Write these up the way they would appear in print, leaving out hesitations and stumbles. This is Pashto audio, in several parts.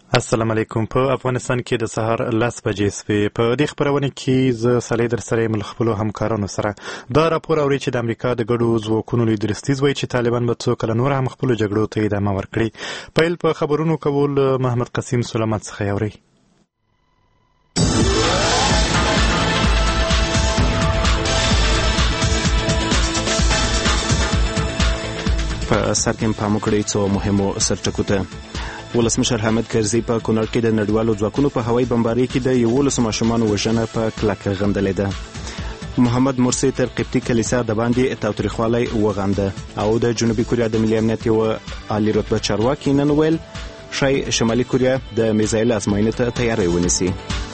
السلام علیکم. په افغانستان کې د سهار 10 بجې شوې. په دې خبرونه کې زه صالح در سره یم له خپلو همکارانو سره. دا راپور اوري چې د امریکا د ګډو ځواکونو لوی درستیز وایي چې طالبان به څو کله نور هم خپلو جګړو ته ادامه ورکړي. پیل په خبرونو کول محمد قسیم سلامت څخه اوري. په سر کې پام وکړئ څو مهمو سرټکو ته. ولسمشر حامد کرزي په کونړ کې د نړیوالو ځواکونو په هوایي بمبارۍ کې د 11 ماشومانو وژنه په کلکه غندلې ده. محمد مرسي تر قبطي کلیسا د باندې تاوتریخوالی وغنده او د جنوبي کوریا د ملي امنیت یو عالی رتبه چارواکي نن ویل شاید شمالي کوریا د میزایل ازموینې ته تیاری ونیسي.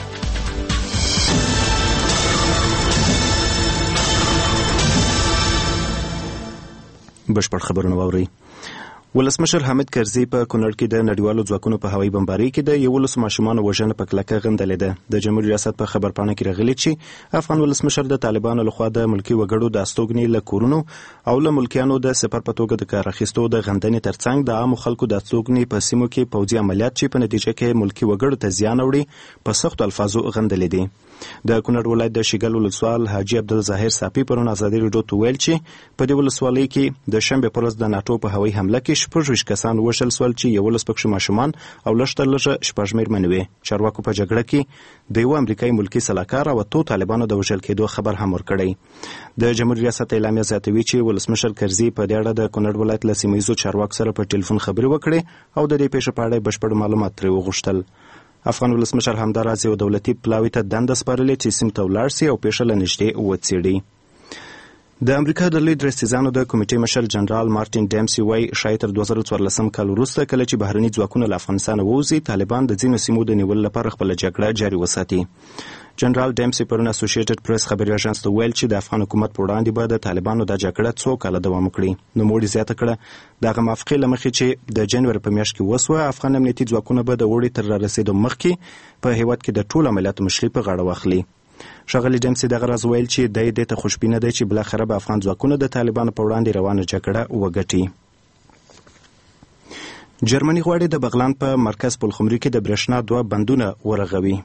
بشپړ خبرونه واورئ. ولسمشر حامد کرزي په کونړ کې د نړیوالو ځواکونو په هوایي بمبارۍ کې د 11 ماشومانو وژنه په کلکه غندلې ده. د جمهوریت ریاست په خبرپاڼه کې راغلي چې افغان ولسمشر د طالبانو لخوا د ملکی وګړو د استوګنې له کورونو او له ملکیانو د سپر په توګه د کار اخیستو د غندنې ترڅنګ د عامو خلکو د استوګنې په سیمو کې پوځي عملیات چې په نتیجه کې ملکی وګړو ته زیان اړوي په سختو الفاظو غندلې دي. د کونړ ولایت د شیګل ولسوال حاجی عبدالظاهر صافي پرون ازادي راډیو ته ویل چې په دې ولسوالۍ کې د شنبه پر ورځ د ناتو په هوایي حمله کې 26 کسان وشل سول چې 11 پکښې ماشومان او لږ شپږ مېرمنې وې. چارواکو په جګړه کې د یو امریکایي ملکي سلاکار او 2 طالبانو د وژل کېدو خبر هم ورکړی. د جمهوریت ریاست اعلامیه زیاتوي چې ولسمشر کرزي په دې اړه د کونړ ولایت له سیمه ییزو چارواکو سره په ټلیفون خبرې وکړې او د دې پیښې په اړه بشپړ معلومات ترې وغوښتل. افغان ولسمشر همداراز یو دولتي پلاوي ته دنده سپارلې چې سیمې ته ولاړ سي او پیښه له نږدې وڅېړي. د امریکا د لوی درستیزانو د کمیټې مشر جنرال مارټین ډیمسي وایي شاید تر 2014 کال وروسته کله چې بهرني ځواکونه له افغانستانه ووځي طالبان د ځینو سیمو د نیولو لپاره خپله جګړه جاري وساتي. جنرال ډیمسي پرون اسوسییټډ پریس خبري اژانس ته ویل چې د افغان حکومت په وړاندې به د طالبانو د جګړه څو کاله دوام وکړي. نوموړي زیاته کړه دغه موافقې له مخې چې د جنوري په میاشت کې وسوه افغان امنیتي ځواکونه به د اوړي تر رارسېدو مخکې په هیواد کې د ټولو عملیاتو مشري په غاړه واخلي. ښاغلي ډیمسي دغه راز ویل چې دی دې ته خوشبینه دی چې بالاخره به افغان ځواکونه د طالبانو په وړاندې روانه جګړه وګټي. جرمني غواړي د بغلان په مرکز پلخمري کې د برېښنا 2 بندونه ورغوي.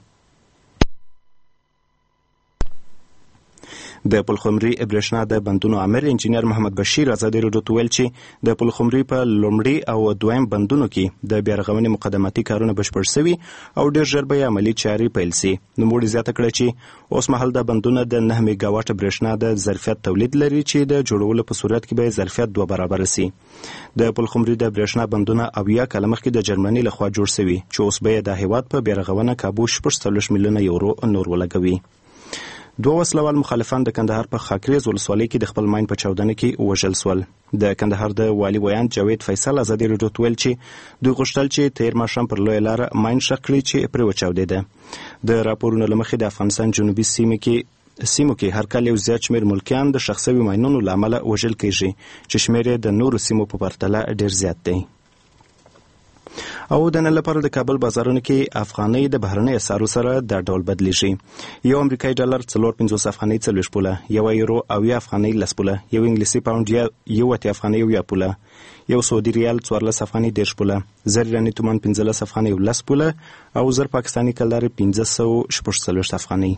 د پلخمري برېښنا د بندونو امر انجینر محمد بشیر ازادي راډیو ته ویل چې د پلخمري په لومړي او دویم بندونو کې د بیا رغونې مقدماتي کارونه بشپړ شوي او ډېر ژر به عملي چارې پیل سي. نوموړي زیاته کړه چې اوس مهال د بندونه د 9 میګاواټه برېښنا د ظرفیت تولید لري چې د جوړولو په صورت کې به ظرفیت 2 برابره سي. د پلخمري د برېښنا بندونه 70 کاله مخکې د جرمني لخوا جوړ شوي چې اوس به د هیواد په بیا رغونه کابو 40 میلیونه یورو نور ولګوي. 2 وسلوال مخالفان د کندهار په خاکریز ولسوالۍ کې د خپل ماین په چاودنه کې وژل سول. د کندهار د والي ویان جاوید فیصل ازادي راډیو ته ویل چې دوی غوښتل چې تیر ماښام پر لویه لاره ماین ښخ کړي چې پرې وچاودېده. د راپورونو له مخې د افغانستان جنوبي سیمو کې هر کال یو زیات شمېر ملکیان د ښخ شوي ماینونو له امله وژل کېږي چې شمېر یې د نورو سیمو په پرتله ډېر زیات دی. او د نن لپاره د کابل بازارونو کې افغانۍ د بهرنۍ اسعارو سره د ډول بدلیږي. یو امریکایي ډالر 4.50 افغانۍ 40 پوله، یو یورو 80 افغانۍ 10 پوله، یو انګلیسي پاوند 1 افغانۍ 1 پوله، یو سعودي ریال 14 افغانۍ 10 پوله، زر ایراني تومان 15 افغانۍ 10 پوله او زر پاکستاني کلدارې 1540 افغانۍ.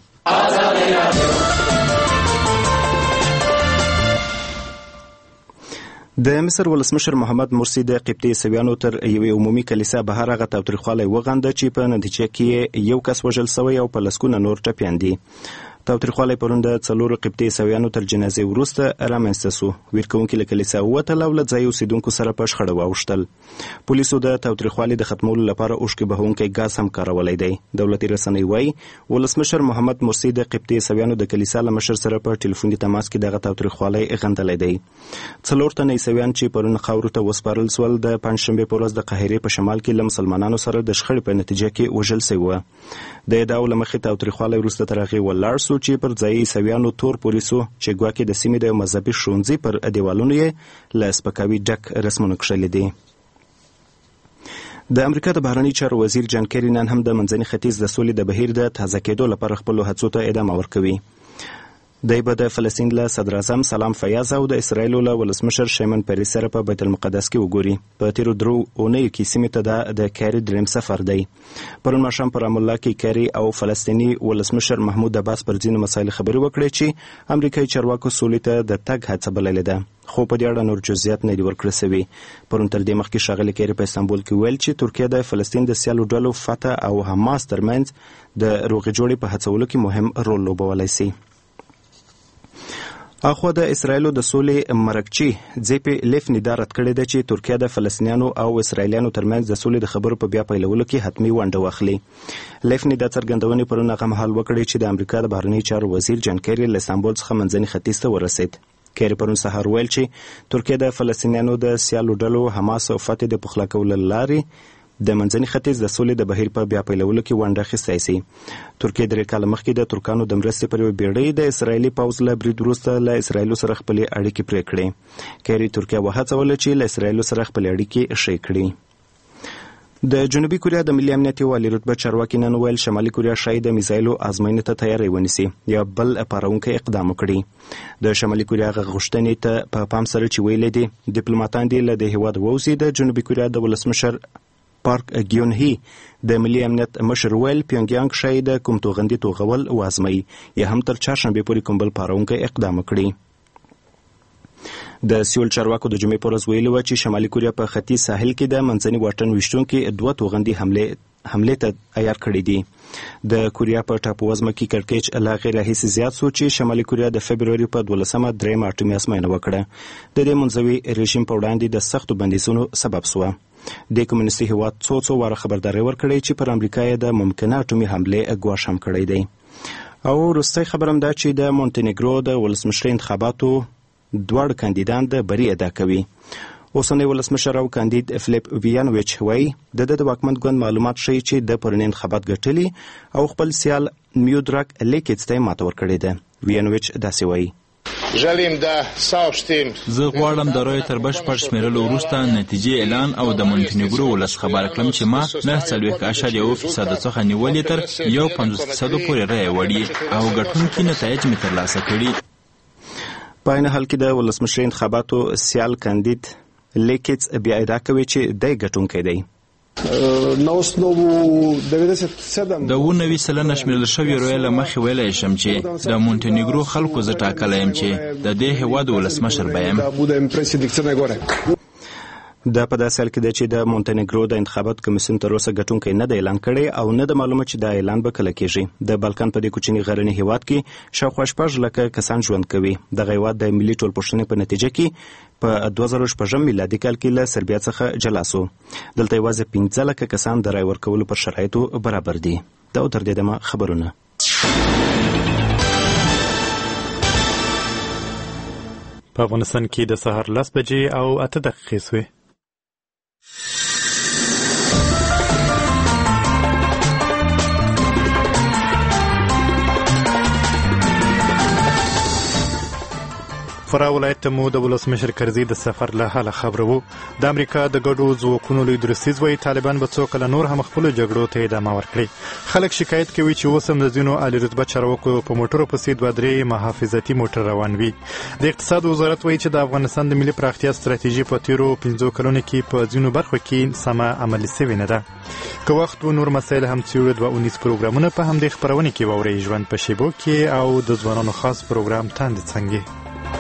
د مصر ولسمشر محمد مرسي د قبطي عیسویانو تر یوې عمومي کلیسا بهر هغه تاوتریخوالی وغنده چې په نتیجه کې یو کس وژل سوی او په لسګونه نور ټپیان دي. تاوتریخوالی پرون د 4 قبطي عیسویانو تر جنازې وروسته رامنځته سو. ویرکوونکي له کلیسا ووتل او له ځایي اوسېدونکو سره په شخړه واوښتل. پولیسو د تاوتریخوالي د ختمولو لپاره اوښکې بهونکی ګاز هم کارولی دی. دولتي رسنۍ وایي ولسمشر محمد مرسي د قبطي عیسویانو د کلیسا له مشر سره په ټلیفوني تماس کې دغه تاوتریخوالی غندلی دی. 4 تنه عیسویان چې پرون خاورو ته وسپارل سول د پنجشنبې په ورځ د قاهرې په شمال کې له مسلمانانو سره د شخړې په نتیجه کې وژل سوي وه. د ادعاو له مخې تاوتریخوالی وروسته تر هغې ولاړ سو چې پر ځایي عیسویانو تور پولیسو چې ګواکې د سیمې د مذهبي ښوونځي پر دیوالونو یې له سپکاوي ډک رسمونه کښلي دي. د امریکا د بهرني چارو وزیر جان کیری نن هم د منځني ختیځ د سولې د بهیر د تازه کېدو لپاره خپلو هڅو ته ادامه ورکوي. دی به د فلسطین له صدر اعظم سلام فیاض او د اسرایل له ولسمشر شیمون پریس سره په بیت المقدس کې وګوري. په تیرو 3 اونیو کې سیمې ته د کاری دریم سفر دی. پرون ماښام پر رام الله کې کاری او فلسطینی ولسمشر محمود عباس پر ځینو مسایل خبرې وکړې چې امریکایي چارواکو سولې ته د تګ هڅه بللې ده، خو په دې اړه نور جزئیات نه دي ورکړل شوي. پرون تر دې مخکې ښاغلي کیری په استانبول کې ویل چې ترکیه د فلسطین د سیالو ډلو فتح او حماس ترمنځ د روغې جوړې په هڅولو کې مهم رول لوبولی شي. اخوا د اسرایل د سولې مرکچی ځپی لیفنی دا رد کړی دی چې ترکیه د فلسطینیانو او اسرایلیانو ترمنځ د سولې د خبرو په بیا پیلولو کې حتمی ونډه واخلي. لیفنی دا څرګندونې پرون هغه مهال وکړې چې د امریکا د بهرنیو چارو وزیر جان کیری له استانبول څخه منځني ختیځ ته ورسید. کیری پرون سهار ویل چې ترکیه د فلسطینیانو د سیالو ډلو حماس او فتح د پخلا کولو لارې د منځني ختیځ د سولې د بهیر په بیا پیلولو کې ونډه اخیستی سي. ترکیه 3 کاله مخکې د ترکانو د مرستې پر یوه بیړۍ د اسرایلي پوځ له برید وروسته له اسرایلو سره خپلې اړیکې پرې کړې. کیری ترکیه وهڅوله چې له اسرایلو سره خپلې اړیکې ښې کړي. د جنوبي کوریا د ملي امنیت یو عالي رتبه چارواکي نن ویل شمالي کوریا ښایي د میزایلو ازموینې ته تیاری ونیسي یا بل پارونکی اقدام وکړي. د شمالي کوریا غوښتنې ته په پام سره چې ویلې دي ډیپلوماټان دي له د هیواد ووځي. د جنوبي کوریا د ولسمشر پارک ګیون هی د ملي امنیت مشر ویل پیونګیانګ ښایي د کوم توغندي توغول وازموي یا هم تر چهارشنبې پورې کوم بل پارونکی اقدام وکړي. د سیول چارواکو د جمعې په ورځ ویلي وه چې شمالي کوریا په ختیځ ساحل کې د منځني واټن ویشتونکي 2 توغندي حملې ته عیار کړي دي. د کوریا په ټاپووزمه کې کړکېچ لا غیر هیڅ زیات سو چې شمالي کوریا د فبروري په 12مه 3 اټومي ازموینه وکړه. د دې منځوي رژیم په وړاندې د سختو بندیزونو سبب سوه. د کمونیستي هیواد څو واره خبرداری ورکړی چې پر امریکا یې د ممکنه اټومي حملې ګواښ هم کړی دی. او وروستی خبر هم دا چې د مونټینیګرو د ولسمشرۍ انتخاباتو دواړه کاندیدان د بری ادعا کوي. اوسنی ولسمشر او کاندید فلیپ ویانویچ وایي د واکمن ګوند معلومات ښیي چې د پرونی انتخابات ګټلي او خپل سیال میودراک لیکیټس ته ماته ورکړې ده. ویانویچ داسې وایي: زه غواړم د رایو تر بشپړ شمیرلو وروسته نتیجې اعلان او د مونټینیګرو ولس خبر کړم چې ما 9.1% څخه نیولې تر 50% پورې رایې وړي او ګټونکي نتایج مې ترلاسه کړي. په عین حال کې د ولسمشرۍ انتخاباتو سیال کاندید لیکیټس بیا ادعا کوي چې دی ګټونکی دی. د 90% شمیرل شوی رایو له مخې ویلی شم چې د مونټینیګرو خلکو زه ټاکلی یم چې د دې هیواد ولسمشر به یم. دا په داسې حال کې دی چې د مونټینیګرو د انتخاباتو کمیسیون تر اوسه ګټونکی نه دی اعلان کړی او نه د معلومه چې دا اعلان به کله کیږي. د بالکان په دې کوچني غرني هیواد کې شاوخوا 6 لکه کسان ژوند کوي. دغه هیواد د ملي ټولپوښتنې په نتیجه کې په 2006 میلادي کال کې له سربیا څخه جلا سو. دلته یوازې 15 لکه کسان د رای ورکولو پر شرایطو برابر دي. دا تر دې دمه خبرونه. په افغانستان کې د سهار 10 بجې او 8 دقیقې سوې. فراه ولایت ته مو د ولسمشر کرزي د سفر له حاله خبر وو. د امریکا د ګډو ځواکونو لوی درستیز وایي طالبان به څو کله نور هم خپلو جګړو ته ادامه ورکړي. خلک شکایت کوي چې اوس هم د ځینو عالي رتبه چارواکو په موټرو پسې 2-3 محافظتي موټر روان وي. د اقتصاد وزارت وایي چې د افغانستان د ملي پراختیا ستراتیژي په تیرو 15 کلونو کې په ځینو برخو کې سمه عملي سوې نه ده. که وخت و نور مسایل هم څیړو 219 پروګرامونه په همدې خپرونې کې واورئ. ژوند په شیبو کې او د ځوانانو خاص پروګرام تاندې څنګه.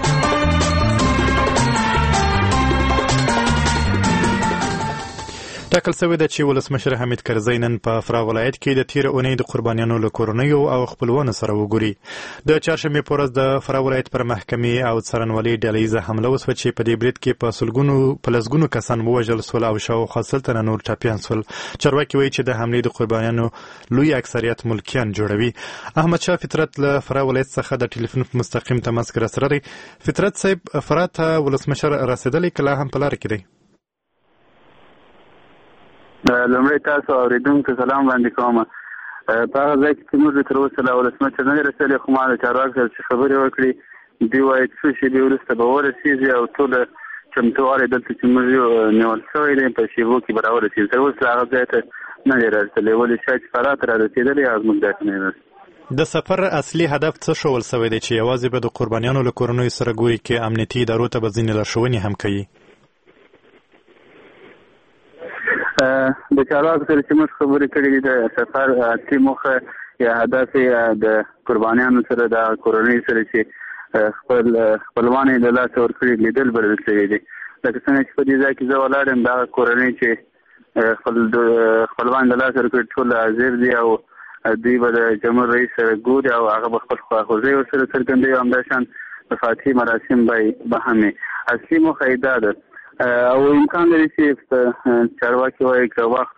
ټاکل شوی ده چې ولسمشر حامد کرزي نن په فراه ولایت کې د تیر اونۍ د قربانیانو له کورنیو او خپلوانو سره وګوري. د چهارشنبې په ورځ د فراه ولایت پر محکمې او څارنوالۍ ډله ییزه حمله وسوه چې په دې برید کې په لسګونو کسان ووژل سول او شاوخوا 100 تنه نور ټپیان سول. چارواکي وایي چې د حملې د قربانیانو لوی اکثریت ملکیان جوړوي. احمد شاه فطرت له فراه ولایت څخه د ټلیفون په مستقیم تماس کې راسره دی. فطرت صاحب، فراه ته ولسمشر رسېدلی که لا هم په لاره کې دی؟ لومړی تاسو اورېدونکو سلام وړاندې کوم. په هغه ځای کې چې موږ تر اوسه له ولسمشر نه دی رسېدلی، خو ما د چارواکو سره چې خبرې وکړې دوی وایي څو شېبې وروسته به ورسېږي او ټوله چمتووالی دلته چې موږ نیول شوی دی په شېبو کې به راورسېږي. تر اوسه هغه ځای ته نه دی رسېدلی. ولې شاید چې فراه ته رارسېدلی او زموږ ځای ته نه دی رسېدلی. د سفر اصلي هدف څه شول سوی دی چې یوازې به د قربانیانو له کورنیو سره ګوري کې امنیتي ادارو ته به ځینې لارښوونې هم کوي؟ د چارواکو سره چې موږ خبرې کړې دي د سفر اصلي موخه یا هدف د قربانیانو سره د کورنیو سره چې خپلوان یې له لاسه ورکړي لیدل بلل شوي دي. لکه څنګه چې په دې ځای کې زه ولاړ یم دغه کورنۍ چې خپلوان له لاسه ورکړي ټول حاضر دي او دوی به د جمهور رئیس سره ګوري او هغه به خپل خواخوږۍ ورسره څرګندوي او همداشان د فاتحې مراسم به هم وي. اصلي موخه یې دا ده او امکان لري چې چارواکي وایي که وخت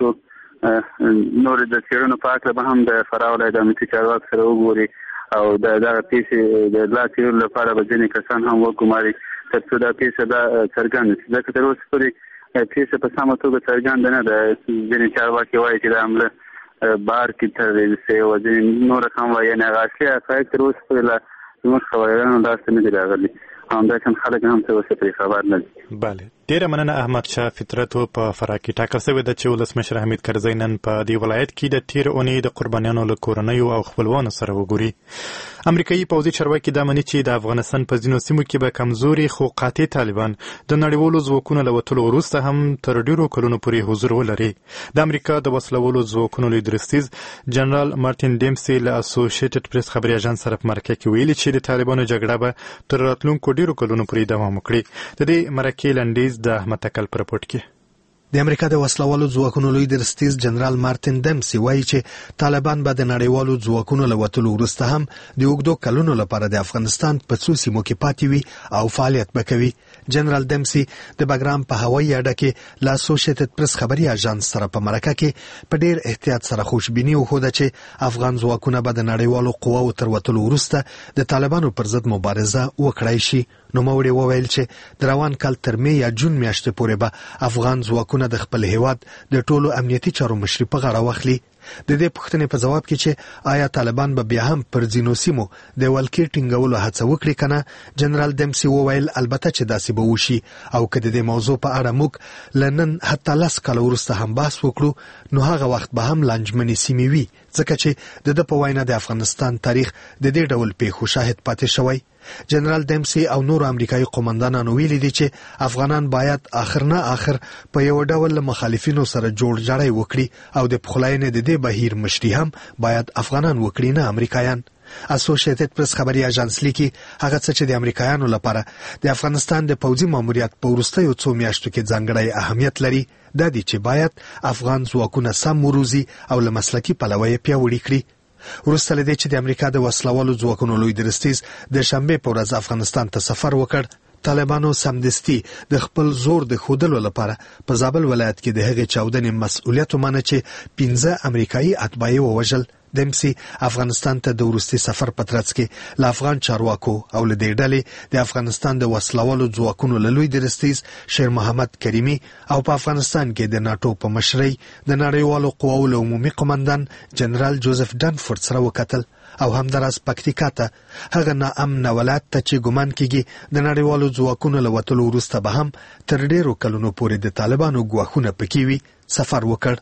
نور د څېړنو په هکله به هم د فراه ولایت امنیتي چارواکو سره وګوري او دغه پیسې د لا څېړلو لپاره به ځینې کسان هم وګماري تر څو دا پیسه دا څرګنده شي. ځکه تر اوسه پورې پیسه په سمه توګه څرګنده نه ده. ځینې چارواکي وایي چې دا عمله بار کې تړل شوې او ځینې نور هم وایي یعنې هغه اصلي حقایق تر اوسه پورې لا زموږ خبریالانو لاسته نه دي راغلي. همداشان خلک هم څه اوسه پرې خبر نه دي. بله، ډیره مننه. احمد شاه فطرت په فراه کې ټاکل شوی ده چې ولسمشر حمید کرزی نن په دې ولایت کې د تیر اونۍ د قربانیانو له کورنیو او خپلوانو سره وګوري. امریکایي پوځي چارواکي دا مني چې د افغانستان په ځینو سیمو کې به کمزوري خو قاطع طالبان د نړیوالو ځواکونو له وتلو وروسته هم تر ډیرو کلونو پورې حضور ولري. د امریکا د وسلوالو ځواکونو لوی درستیز جنرال مارټین ډیمسي له اسوسییټډ پریس خبري اژانس سره په مرکه کې ویلي چې د طالبانو جګړه به تر راتلونکو ډیرو کلونو پورې دوام وکړي. د دې مرکې لنډیز د احمد تکل پر رپورټ کې د امریکا د وسلوالو ځواکونو لوی درستیز جنرال مارټین ډیمسي وایي چې طالبان به د نړیوالو ځواکونو له وتلو وروسته هم د اوږدو کلونو لپاره د افغانستان په څو سیمو کې پاتې وي او فعالیت به کوي. جنرال ډیمسي د بګرام په هوایي اډه کې له اسوسییټډ پریس خبري اژانس سره په مرکه کې په ډیر احتیاط سره خوشبیني وښوده چې افغان ځواکونه به د نړیوالو قواو تر وتلو وروسته د طالبانو پر ضد مبارزه وکړای شي. نوموړي وویل چې د روان کال تر مې یا جون میاشتې پورې به افغان ځواکونه د خپل هیواد د ټولو امنیتي چارو مشري په غاړه واخلي. د دې پوښتنې په جواب کې چې آیا طالبان به بیا هم پر ځینو سیمو د ولکې ټینګولو هڅه وکړي کنه، جنرال ډیمسي وویل البته چې داسې به وشي او که د دې موضوع په اړه موږ لنن حتی 10 کال وروسته هم بحث وکړو نو هغه وخت به هم لانجمنې سیمې وي، ځکه چې د په وینا د افغانستان تاریخ د دې ډول پیښو شاهد پاتې شوی. جنرال ډیمسي او نور امریکایي قومندانانو ویلي دي چې افغانان باید آخر نه آخر په یو ډول مخالفینو سره جوړ جاړی وکړي او د پخلاینې د دې بهیر مشري هم باید افغانان وکړي نه امریکایان. اسوسییټډ پریس خبري اژانس لیکي هغه څه چې د امریکایانو لپاره د افغانستان د پوځي ماموریت په وروستیو څو میاشتو کې ځانګړی اهمیت لري دا دی چې باید افغان ځواکونه سم وروزي او له مسلکي پلوه یې پیاوړي کړي. وروسته له دې چې د امریکا د وسلوالو ځواکونو لوی درستیز د شنبې په ورځ افغانستان ته سفر وکړ، طالبانو سمدستي د خپل زور د ښودلو لپاره په زابل ولایت کې د هغې چاودنې مسؤلیت ومنه چې 15 امریکایي اتباع یې ووژل. ډیمسي افغانستان ته د وروستي سفر په ترڅ کې له افغان چارواکو او له دې ډلې د افغانستان د وسلوالو ځواکونو له لوی درستیز شیر محمد کریمي او په افغانستان کې د ناتو په مشرۍ د نړیوالو قواو له عمومي قومندان جنرال جوزف ډانفورد سره وکتل او همداراز پکتیکا ته هغه ناامن ولایت ته چې ګمان کېږي د نړیوالو ځواکونو له وتلو وروسته به هم تر ډیرو کلونو پورې د طالبانو ګواښونه پکې وي سفر وکړ.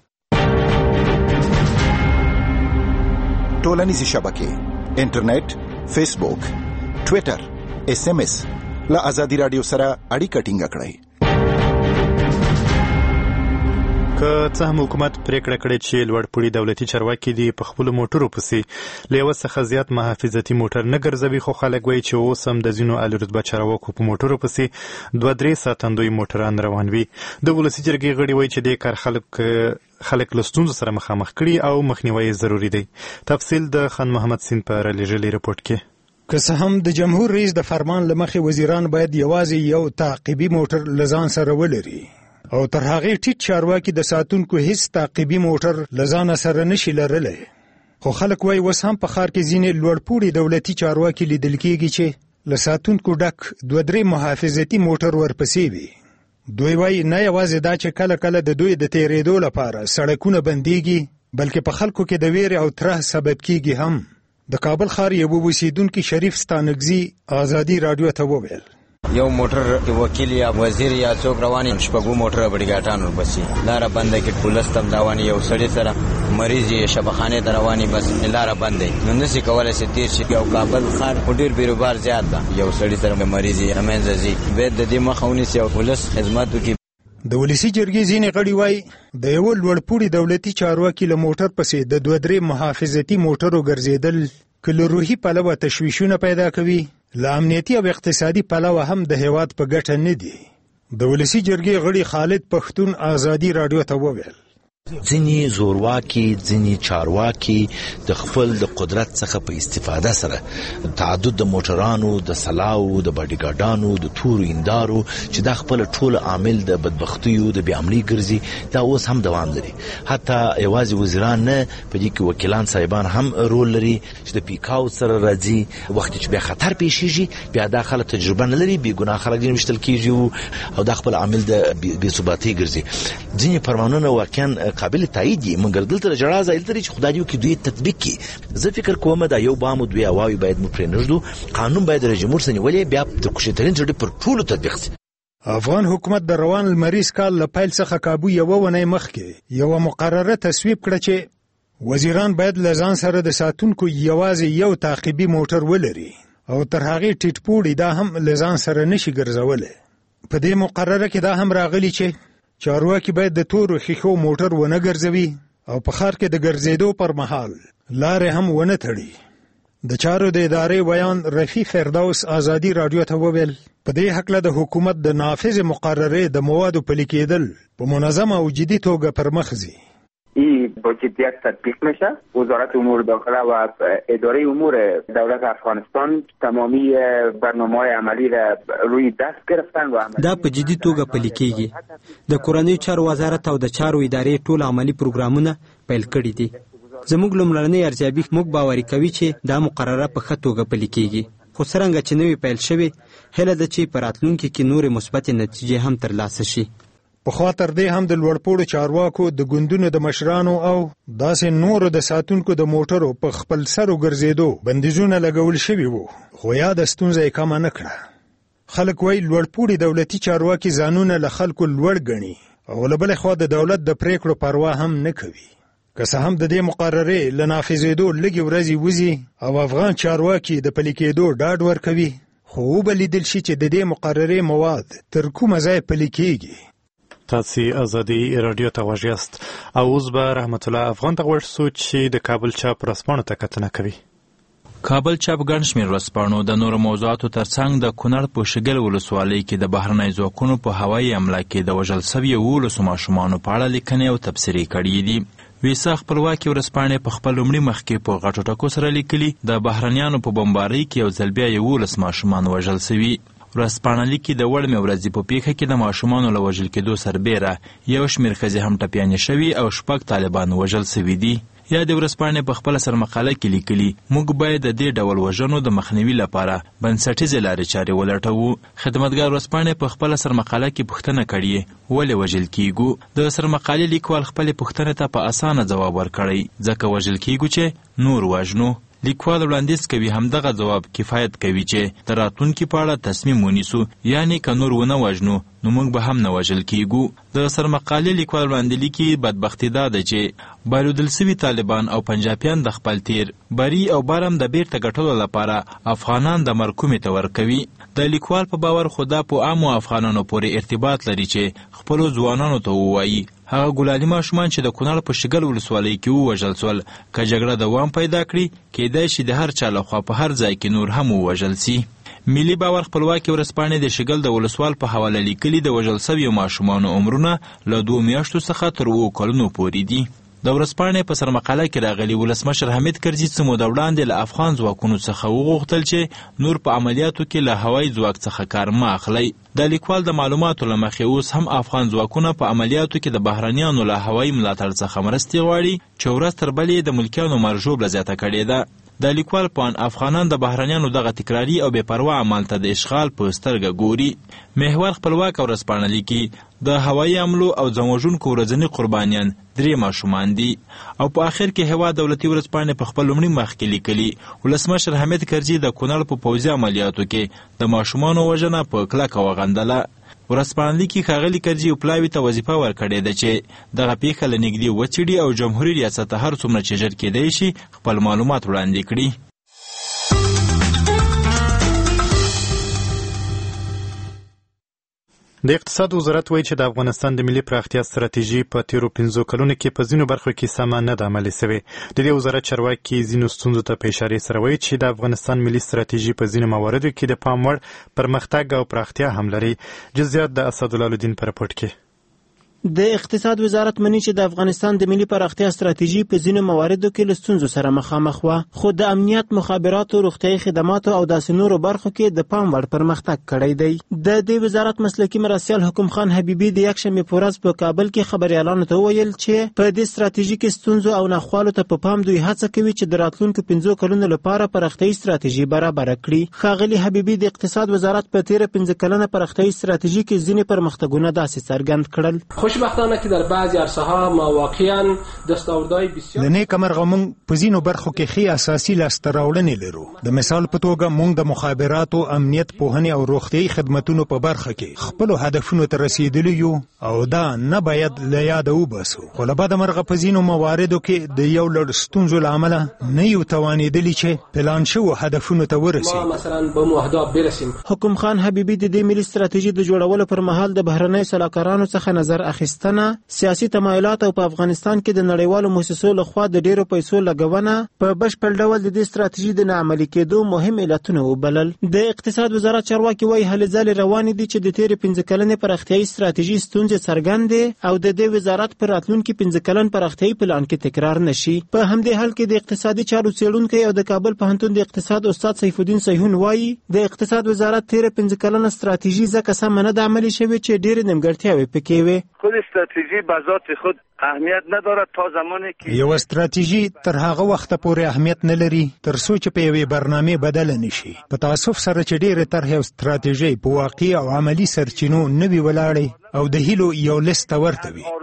ټولنیزې شبکې انټرنیټ، فیسبوک، ټویټر، SMS له آزادي رادیو سره اړیکه ټینګه کړئ. که څه هم حکومت پریکړه کړې چې لوړپوړي دولتي چارواکي دي په خپلو موټرو پسې له یوه څخه زیات محافظتي موټر نه ګرځوي، خو خلک وایي چې اوس هم د ځینو اعلی رتبه چارواکو په موټرو پسې 2-3 ساتندوی موټران روان وي. د ولسي جرګې غړي وایي چې دې کار خلک له ستونزو سره مخامخ کړي او مخنیوی ضروري دی. تفصیل د خان محمد سین په رالیږلي رپورټ کې. که څه هم د جمهور رئیس د فرمان له مخې وزیران باید یوازې یو تعقیبي موټر له ځان سره ولري او تر هغې ټیټ چارواکي د ساتونکو هیڅ تعقیبي موټر له ځانه سره نشي لرلی، خو خلک وایي اوس هم په ښار کې ځینې لوړپوړي دولتي چارواکي لیدل کېږي چې له ساتونکو ډک 2-3 محافظتي موټر ورپسې وي. دوی وایي نه یوازې دا چې کله کله د دوی د تیرېدو لپاره سړکونه بندېږي بلکې په خلکو کې د ویرې او تره سبب کېږي هم. د کابل ښار یو اوسیدونکي شریف ستانکزي آزادي رادیو ته وویل یو موټر وکیل یا وزیر یا څوک رواني شپږو موټر بډیګاټان ورپسې لاره بنده کې پولیس تم رواني یو سړی سره مریض یې شبخانه ته رواني بس لاره بندې نو نسی کولای شي تیر شي او کابل ښار ډېر بیروبار زیات ده یو سړی سره مریض یې امنځي به د دې مخاوني سي او پولیس خدمت وکړي. د ولسی جرګې ځینې غړي وایي د یو لوړپوړي دولتي چارواکي له موټر پسې د 2-3 محافظتي موټرو ګرځېدل کله روحي پلوه تشویشونه پیدا کوي له امنیتي او اقتصادي پلوه هم د هیواد په ګټه نه دي. د ولسی جرګې غړي خالد پښتون آزادي رادیو ته وویل ځینی زورواکي ځینی چارواکي د خپل د قدرت څخه په استفاده سره تعدد د موټرانو د سلاو د باډیګاردانو د تورو اندارو چې د خپل ټول عامل د بدبختیو د بیاملي ګرځي دا اوس هم دوام لري. حتی یوازې وزیران نه په دې کې وکیلان صاحبان هم رول لري چې د پیکاو سره راځي وخت چې بیا خطر پیښیږي بیا د خلک تجربه نه لري بې ګناه خلک نشتل کیږي او د خپل عامل د بې ثباتۍ ګرځي. ځینې فرمانونه واقعا قابل تایید دي مګر دلته جړه ځای لري چې خدای یو کې دوی تطبیق کی. زه فکر کوم دا یو بام دوی اواوي باید مو پرې نږدو قانون باید د جمهور سنولې بیا د کوشترین جوړ پر ټولو تطبیق شي. افغان حکومت د روان المریض کال له پیل څخه کابو یو ونې مخکې یو مقرره تصویب کړه چې وزیران باید لزان سره د ساتونکو یوازې یو تعقیبي موټر ولري او تر هغه ټیټپوړي دا هم لزان سره نشي ګرځولې. په دې مقرره کې دا هم راغلي چې چارواکي باید د تورو خیخو موټر ونه ګرځوي او په ښار کې د ګرځېدو پر مهال لارې هم ونه تړي. د چارو د ادارې بیان رفیع فردوس آزادي رادیو ته وویل په دې حق له د حکومت د نافذ مقرره د موادو پلي کېدل په منظمه او جدي توګه پر مخ ځي. این با جدیت تطبیق میشه. وزارت امور داخله و اداره امور دولت افغانستان تمامی برنامه‌های عملی را روی دست گرفتن و دا په جدي توګه پلي کېږي. د کورنیو چارو وزارت او د چارو ادارې ټول عملی پروګرامونه پیل کړي دي. زموږ لومړنۍ ارزیابي موږ باوري کوي چې دا مقرره په ښه توګه پلي کېږي. خو څرنګه چې نوې پیل شوې هیله ده چې په راتلونکي کې نورې مثبتې نتیجې هم ترلاسه شي. په خوا تر دې هم د لوړپوړو چارواکو د ګوندونو د مشرانو او داسې نورو د ساتونکو د موټرو په خپل سرو ګرځېدو بندیزونه لګول شوي وو خو یا د ستونزه یې کمه نه کړه. خلک وایي لوړپوړي دولتي چارواکي ځانونه له خلکو لوړ ګڼي او له بلې خوا د دولت د پریکړو پروا هم نه کوي. که څه هم د دې مقررې له نافذېدو لږې ورځې وځي او افغان چارواکي د پلي کېدو ډاډ ورکوي خو وبه لیدل شي چې د دې مقررې مواد تر کومه ځایه پلي کېږي. تاسې ازادي رادیو ته غوږ یاست او اوس به رحمت الله افغان ته غوږ شو چې د کابل چاپ ورځپاڼو ته کتنه کوي. کابل چاپ ګڼ شمېر ورځپاڼو د نورو موضوعاتو ترڅنګ د کونړ په شګل ولسوالۍ کې د بهرنۍ ځواکونو په هوایي حمله کې د وژل سویو 12 ماشومانو په اړه لیکنې او تبصرې کړي دي. ویسا خپلواکي ورځپاڼې په خپل لومړي مخ کې په غټو ټکو سره لیکلي د بهرنیانو په بمبارۍ کې یو ځل بیا 11 ماشومان وژل سوي. ورځپاڼه لیکي د وړمې ورځې په پیښه کې د ماشومانو له وژل کېدو سربیره یو شمېر ښځې هم ټپیانې شوي او 6 طالبان وژل سوي دي. یا د ورځپاڼې په خپله سرمقاله کې لیکلي موږ باید د دې ډول وژنو د مخنیوي لپاره بنسټیزې لارې چارې ولټوو. خدمتګار ورځپاڼې په خپله سرمقاله کې پوښتنه کړې ولې وژل کیږو. د سرمقالې لیکوال خپلې پوښتنې ته په اسانه ځواب ورکړی ځکه وژل کیږو چې نور وژنو. لیکوال وړاندیز کوي همدغه ځواب کفایت کوي چې د راتلونکي په اړه تصمیم ونیسو یعنی که نور ونه وژنو نو موږ به هم نه وژل کیږو. د سرمقالې لیکوال وړاندې لیکي بدبختي دا ده چې بایلودل سوي طالبان او پنجابیان د خپل تیر بری او برم د بیرته ګټلو لپاره افغانان د مرکومې ته ورکوي. د لیکوال په باور خو دا په عامو افغانانو پورې ارتباط لري چې خپلو ځوانانو ته ووایي هغه ګلالي ماشومان چې د کونړ په شګل ولسوالۍ کې ووژل سول که جګړه دوام پیدا کړي کیدای شي د هر چا لخوا په هر ځای کې نور هم ووژل سي. ملي باور خپلواکي ورځپاڼې د شګل د ولسوال په حواله لیکلي د وژل سویو ماشومانو عمرونه له 2 میاشتو څخه تر 7 کلونو پورې دي. د ورځپاڼې په سرمقاله کې راغلي ولسمشر حمید کرزي څه موده وړاندې له افغان ځواکونو څخه وغوښتل چې نور په عملیاتو کې له هوایي ځواک څخه کار مه اخلئ. د لیکوال د معلوماتو له مخې اوس هم افغان ځواکونه په عملیاتو کې د بهرنیانو له هوایي ملاتړ څخه مرستې غواړي چې ورځ تر بلې د ملکیانو مرژوب له زیاته کړې ده. د لیکوال پان افغانان د بهرنیانو دغه تکراري او بې پروا عمل ته د اشغال په سترګه ګوري. محور خپلواک او ورځپاڼه لیکي د هوایي حملو او ځانوژونکو ورځني قربانیان 3 ماشومان دي او په آخر کې هوا دولتي ورځپاڼې په خپل لومړي مخ کې لیکلي ولسمشر حامد کرزي د کونړ په پوځي عملیاتو کې د ماشومانو وژنه په کلکه وغندله. ورځپاڼه لیکي ښاغلي کرزي او پلاوي ته وظیفه ورکړې ده چې دغه پیښه له نږدې وڅېړي او جمهوري ریاست هر څومره چې ژر کېدی شي خپل معلومات وړاندې کړي. د اقتصاد وزارت وایي چې د افغانستان د ملي پراختیا ستراتیژي په تیرو 15 کلونو کې په ځینو برخو کې سمه نه ده عملي شوې. د دې وزارت چارواکي ځینو ستونزو ته په اشارې سره وایي چې د افغانستان ملي ستراتیژي په ځینو مواردو کې د پام وړ پرمختګ او پراختیا هم لري. جزئیات د اسدالله الدین په رپورټ کې. د اقتصاد وزارت مني چې د افغانستان د ملي پراختیا ستراتیژي په ځینو مواردو کې له ستونزو سره مخامخ وه، خو د امنیت، مخابراتو، روغتیايي خدماتو او داسې نورو برخو کې د پام وړ پرمختګ کړی دی. د دې وزارت مسلکي مرستیال حکم خان حبیبي د یکشنبې په ورځ په کابل کې خبریالانو ته وویل چې په دې ستراتیژي کې ستونزو او ناخوالو ته په پام دوی هڅه کوي چې د راتلونکو 15 کلونو لپاره پراختیايي ستراتیژي برابر کړي. ښاغلي حبیبي د اقتصاد وزارت په تیره 15 کلنه پراختیايي ستراتیژي کې ځینې پرمختګونه داسې څرګند کړل. خوشبختانه که در بعضی عرصه ها ما واقعا دستاوردهای بسیار د نیک مرغه مونږ په ځینو برخو کې ښې اساسي لاسته راوړنې لرو. د مثال په توګه مونږ د مخابراتو، امنیت، پوهنې او روغتیايي خدمتونو په برخه کې خپلو هدفونو ته رسیدلی یو او دا نه باید له یاده وباسو. خو له بده مرغه په ځینو مواردو کې د یو لړ ستونزو له امله نه یو توانېدلي چې پلان شوو هدفونو ته ورسیږو. ما مثلا به مو اهداف برسیم. حکم خان حبیبي د دې ملي ستراتیژي د جوړولو پر مهال د بهرنیو سلاکارانو څخه نظر اخیستنه، سیاسي تمایلات او په افغانستان کې د نړیوالو مؤسسو لخوا د ډیرو پیسو لګونه په بشپړ ډول د دې ستراتیژي د ناعملي کېدو مهم علتونه وبلل. د اقتصاد وزارت چارواکي وایي هلې ځلې روانې دي چې د تیرې 15 کلنې پراختیايي ستراتیژي ستونزې څرګندې او د دې وزارت پر راتلونکي 15 کلن پراختیايي پلان کې تکرار نشي. په همدې حال کې د اقتصادي چارو څېړونکی او د کابل پوهنتون د اقتصاد استاد سیف الدین سیحون وایي د اقتصاد وزارت تیرې 15 کلنه ستراتیژي ځکه سمه نه ده عملي شوې چې ډېرې نیمګړتیاوې پکې وې. خود استراتیژی به ذات خود اهمیت نداره تا زمانی که یو استراتیژی تر هغه وخت پورې اهمیت نه لري تر څو چې په یوې برنامه بدل نشي. په تاسف سره چې ډېرې طرحې او استراتیژي په واقعي او عملی سرچینو نه وي ولاړې او د هیلو یو لیست ورته وي.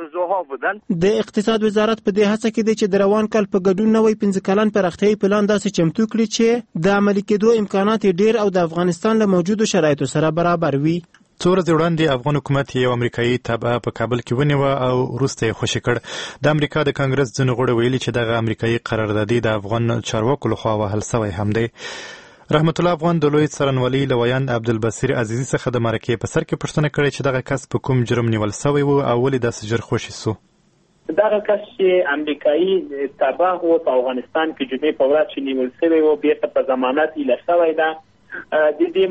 د اقتصاد وزارت په دې هڅه کې دی چې د روان کال په ګډون نوی 15 کلن پراختیايي پلان داسې چمتو کړي چې د عملي کېدو امکانات ډېر او د افغانستان له موجودو شرایطو سره برابر وي. څو ورځې وړاندې افغان حکومت یو امریکایي تابعه په کابل کې ونیوه او وروسته یې خوشي کړ. د امریکا د کانګرس ځینو غړو ویلي چې دغه امریکایي قراردادي د افغان چارواکو لخوا وهل سوی هم دی. رحمت الله افغان د لوی څارنوالۍ له ویاند عبدالبصیر عزیزي څخه د مرکې په سر کې پوښتنه کړې چې دغه کس په کوم جرم نیول سوی و او ولې داسې ژر خوشي سو. دغه کس چې امریکایي تابع و په افغانستان کې جمعې په ورځ چې نیول سوی و بیرته په ضمانت ایله سوی ده. د دې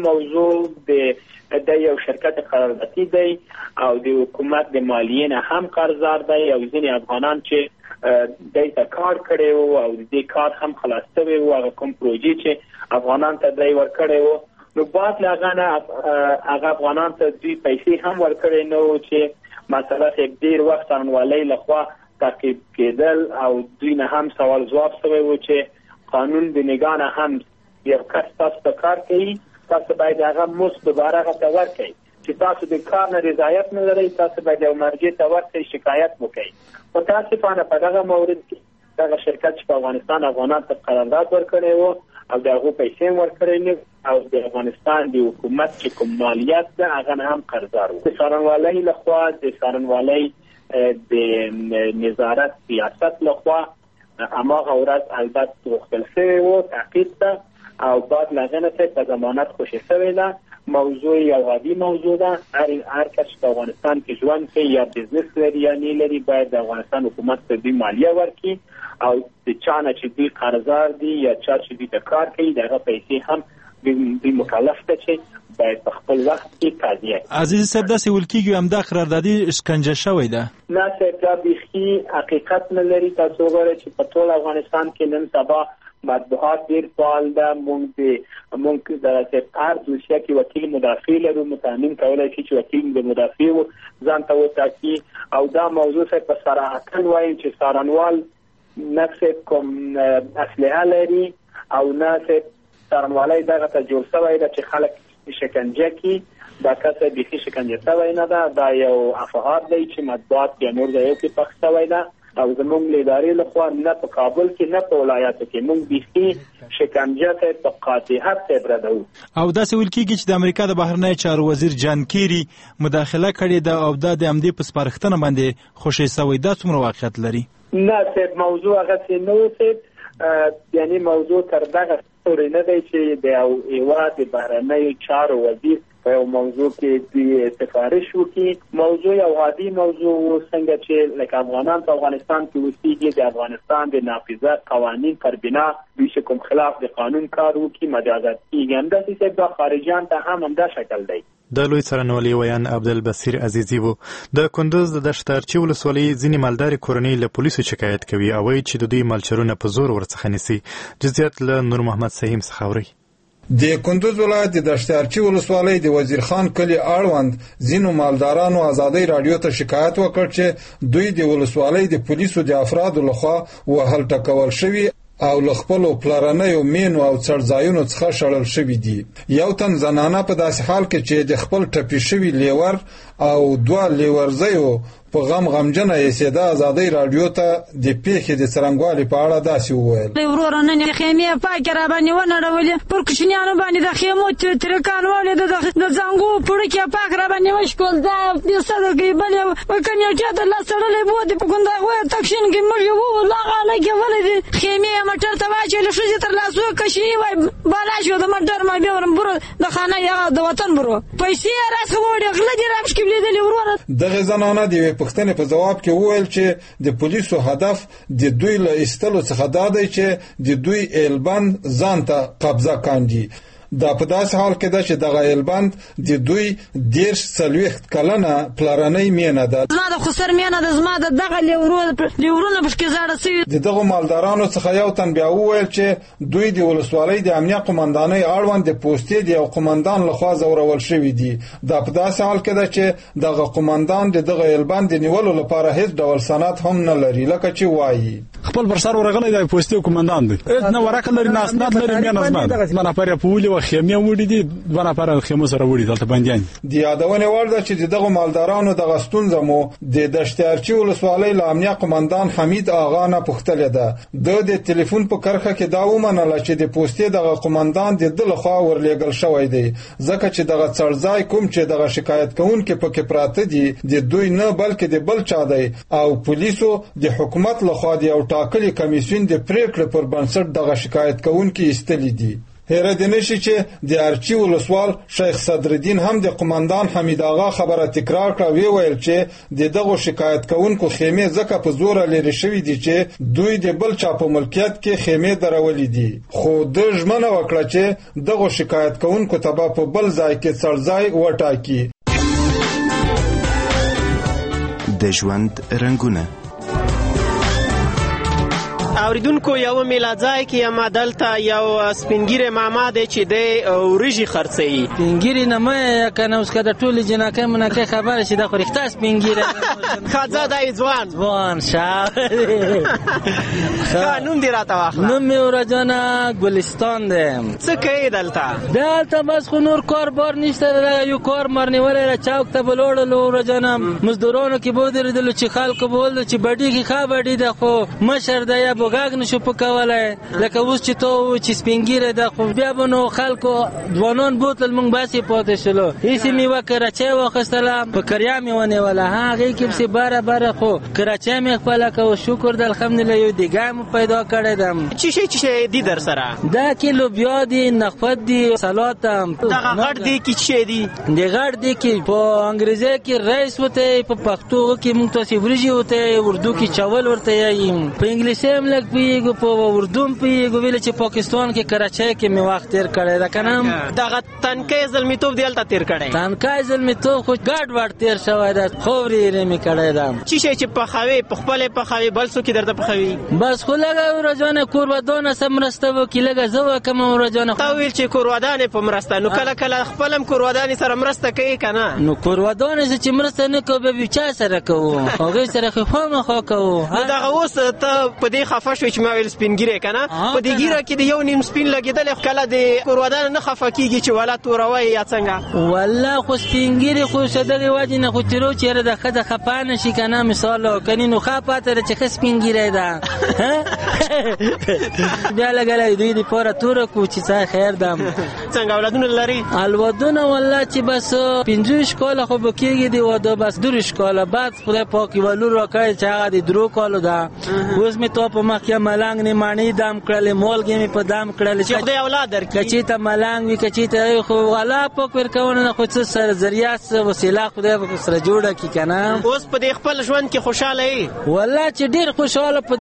موضوع د یو شرکت قراردادي دی او د حکومت د مالیې نه هم قرضدار دی او ځینې افغانان چې دای ته کار کړی و او د دې کار هم خلاص شوی و هغه کوم پروژې چې افغانان ته دی ورکړی و نو بعد له هغه نه هغه افغانان ته دوی پیسې هم ورکړی نه و چې مثلا ډېر وخت څارنوالۍ لخوا تعقیب کېدل او دوی نه هم سوال ځواب شوی و چې قانون د نګاه نه هم یو کس تاسو ته کار کوي تاسو باید هغه مزد دوباره هغه ورکړئ چې تاسو د کار نه رضایت نه لرئ تاسو باید یو مرجع ته ورکړئ شکایت وکړئ. متاسفانه په دغه مورد کې دغه شرکت چې په افغانستان افغانان ته قرارداد ورکړی و او د هغو پیسې ورکړی نه او د افغانستان د حکومت چې کوم مالیات ده هغه نه هم قرضدار و. د څارنوالۍ لخوا د څارنوالۍ د نظارت سیاست لخوا هماغه ورځ البته غوښتل شوی و تعقیب ته او بعد لغنه ته په ضمانت خوشی شوی ده. موضوع یو عادي موضوع ده. هر کس په افغانستان کې ژوند کوي یا بزنس لري یا نه لري باید د افغانستان حکومت ته دوی مالیه ورکړي او د چا نه چې دوی قرضدار دي یا چا چې دوی ته کار کوي دغه پیسې هم دوی مکلف ده چې باید په خپل وخت کې قضیه. عزیز صاحب داسې ویل کېږي همدا قراردادي شکنجه شوی ده. نه صاحب دا بیخي حقیقت نه لري. تاسو وګورئ چې په ټول افغانستان کې نن سبا مطبوعات ډیر فعال ده. مونږ د هر دوسیه کې وکیل مدافع لرو. متضمن کولای شي چې وکیل د مدافع ځان ته وټاکي او دا موضوع څخه په صراحت وایم چې څارنوال نفس کوم اسلحه لري او نه څارنوالۍ دغه ته جوړ شوی ده چې خلک شکنجه کړي. دا کسه بیخي شکنجه شوی نه ده، دا یو افعاد دی چې مطبوعات یا نور ځایو کې پخ شوی ده او زموږ له ادارې لخوا نه په کابل کې نه په ولایاتو کې موږ بیخي شکنجه ته په قاطعیت ردو. او داسې ویل کېږي چې د امریکا د بهرنی چارو وزیر جان کیری مداخله کړې ده او دا د همدې په سپارښتنه باندې خوشې شوی. دا څومره واقعیت لري؟ نه صاحب، موضوع هغسې نه و صاحب، یعنی موضوع تر دغه پورې نه دی چې د یو هېواد د بهرنیو چارو وزیر په یو موضوع کې دوی سفارش وکړي. موضوع یو عادي موضوع و، څنګه چې لکه افغانان په افغانستان کې اوسېږي، د افغانستان د نافذه قوانین پر بنا دوی چې کوم خلاف د قانون کار وکړي مجازات کېږي. همداسې صاحب دا خارجیان ته هم همدا شکل دی. د لوی څارنوالي ویان عبدالبصیر عزیزي وو. د کندوز د دشتارچي ولسوالۍ ځینې مالداري کورنۍ له پولیسو شکایت کوي او وایي چې د دوی مالچرونه په زور ورڅخه نیسي. جزئیات له نور محمد سهیم څخه اورئ. د کندوز ولایت د دشتارچي ولسوالۍ د وزیر خان کلی اړوند ځینو مالدارانو ازادۍ راډیو ته شکایت وکړ چې دوی د ولسوالۍ د پولیسو د افرادو لخوا وهل ټکول شوي او له خپلو پلرنیو مینو او څړځایونو څخه شړل شوي دي. یو تن زنانه په داسې حال کې چې د خپل ټپي شوي لیور او دوه لیورزیو په غمجنه یې ازادۍ راډیو ته د پیښې د څرنګوالي په اړه داسې وویل. وروره نن خیمې پاکې را باندې ونړولې، پر کوچنیانو باندې د خیمو ترکان ولې د زنګو پړکې پاک را باندې وشکول. دا د صدقې بلې وکم یو چا ته لاس تړلی بودې په کندهار تکشین کې موږ وو لاغه لکې ولې خیمې موټر ته واچولې ښځې تر لاسو کشنی وای بالا شو د موټر ما بیا ورم برو د خانه یا د وطن برو پیسې راڅخه وړي غله دې راپشکې لیدلې وروره. دغه زنانه د پښتنې په جواب کې وویل چې د پولیسو هدف د دوی له ایستلو څخه دا دی چې د دوی ایلبند ځان ته قبضه کاندي. دا په داسې حال کې ده چې دغه ایلبند د دوی 40 کلنه پلرنۍ مینه ده. زما د خسر مینه ده، زما د دغه لیورونه پشکې زاړه سوي. د دغو مالدارانو څخه یو تن بیا وویل چې دوی د ولسوالۍ د امنیه قومندانۍ اړوند د پوستې د یو قومندان لخوا زورول شوي دي. دا په داسې حال کې ده چې دغه قومندان د دغه ایلبند د نیولو لپاره هیڅ ډول سند هم نه لري، لکه چې وایي خپل برسر ورغلی دی پوستې قومندان دی، نه ورکه لري، نه اسناد لري، مینه زما ده نفر په ولي خیمه وړي دي، دوه نفر خیمه سره وړي دلته بنديان دي. یادونه ور ده چې دغه مالدارانو د غستونځ مو د دشتارچي ولسوالۍ له امنیه قومندان حمید آغا نه پوښتنه ده. د ټلیفون په کرخه کې دا ومنله چې د پوستې دغه قومندان د دلخوا ورلېګل شوی دی، ځکه چې دغه څړځای کوم چې دغه شکایت کوونکې پکې پراته دي د دوی نه بلکې د بل چا دی او پولیسو د حکومت لخوا د یو ټاکلي کمیسیون د پریکړې پر بنسټ دغه شکایت کوونکې ایستلې دي. هیرت نشي چې د ارچي ولسوال شیخ صدرالدین هم د قومندان حمید آغا خبره تکرار کړه، ویل چې دغه شکایت کوونکو خیمه ځکه په زور لري شوې دي چې دوی د بل چا په ملکیت کې خیمه درولې دي، خو د ژمنه وکړه چې دغه شکایت کوونکو ته په بل ځای کې څړځای وټاکي. د ژوند رنگونه اوریدونکو یو میلادځای کې یم دلته یو سپینګیره ماما دی چې د وريجي خرڅي. سپینګیره نه مې کنه اوس کده ټول جنکه منکه خبره شي د خورښت سپینګیره خاصه دای ځوان شاه نوم دی راته واخله. نوم مې ورجانا ګلستان دی. څه کوي دلته بس خو نور کار بار نشته، یو کار مرنیولې را چوک ته بلوړل ورجانا مزدورانو کې بودره دل چې خلکو بول چې بډی کې خبرې ده خو مشر دی وګاګ نشو پکولای لکه اوس چې تو چې سپینګیره د خو بیا بنو خلکو ځوانان بوتل مونږ باسي پاتې شلو هیڅ می وکړه چې واخستله په کریا می ونه ولا هغه کې سي بره خو کراچي می خپل کو شکر د الحمدلله یو دیګه مو پیدا کړی دم. چې دي در سره دا کیلو بیا دي نخود دي سلات دا غړ دي کی چې دي د غړ دي کی په انګریزي کې رئیس وته په پښتو کې مونږ ته سیوريجي وته اردو کې چاول ورته یم په انګلیسي لګ پیګو په اردو پیګو ویل چې پاکستان کې کراچۍ کې می وخت تیر کړی دا کنه دغه تنکي زلمیتوب دیلته تیر کړی. تنکي زلمیتوب خو ګډ وړ تیر شوی دا خوري می کړی دا چې په خوي په خپل په خوي بل څوک درته په خوي بس خو لګا ورځونه کورودانه سمرسته وکي لګا زو کوم ورځونه تا ویل چې کورودانه په مرسته نو کله خپلم کورودانه سره مرسته کوي کنه نو کورودانه چې مرسته نه کوي به چا سره کوو هغه سره خو ما خو کوو دغه اوس ته په دې خفه شوې چې ما ویل سپینګیری کنه په دې ګیره کې د یو نیم سپین لګیدل کله د کورودان نه خفه کیږي چې ولا توروي یا څنګه والله خو سپینګیری خو صدقې واجی نه خو تیرو چیرې د خزه خپانه شي کنه مثال کني نو خپاته چې سپینګیری ده بیا لګلای دوی د پوره تور کو چې څه خیر دم څنګه اولادونه لري الودونه والله چې بس 15 کاله خو بکیږي دی واده بس 2 کاله بعد خدای پاک ولور راکای چې هغه د درو کالو ده اوس می تو په مخ کې ملنګ نه مانی دام کړل مولګي می په دام کړل چې خدای اولاد درکړي کچې ته ملنګ وی کچې ته خو والا پاک ورکونه خو څه سر ذریعہ وسیله خدای په سره جوړه کی کنه اوس په خپل ژوند کې خوشاله یې والله چې ډیر خوشاله